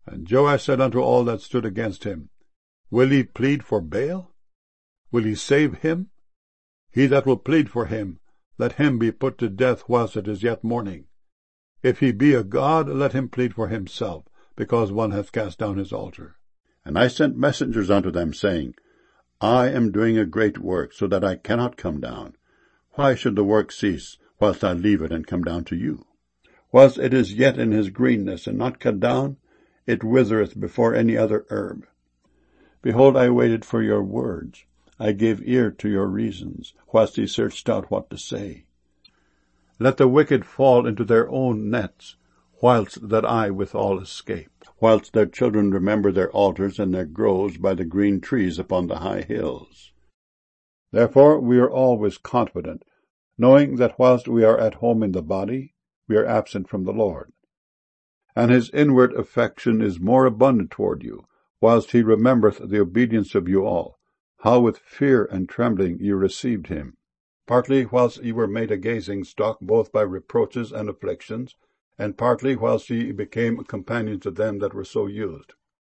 And Joash said unto all that stood against him, Will he plead for Baal? Will he save him? He that will plead for him, let him be put to death whilst it is yet morning. If he be a god, let him plead for himself, because one hath cast down his altar. And I sent messengers unto them, saying, I am doing a great work, so that I cannot come down. Why should the work cease, whilst I leave it and come down to you? Whilst it is yet in his greenness, and not cut down, it withereth before any other herb. Behold, I waited for your words. I gave ear to your reasons, whilst ye searched out what to say. Let the wicked fall into their own nets, whilst that I withal escape. Whilst their children remember their altars and their groves by the green trees upon the high hills. Therefore we are always confident, knowing that whilst we are at home in the body, we are absent from the Lord. And his inward affection is more abundant toward you, whilst he remembereth the obedience of you all, how with fear and trembling ye received him, partly whilst ye were made a gazing stock both by reproaches and afflictions, and partly whilst ye became companions of them that were so used.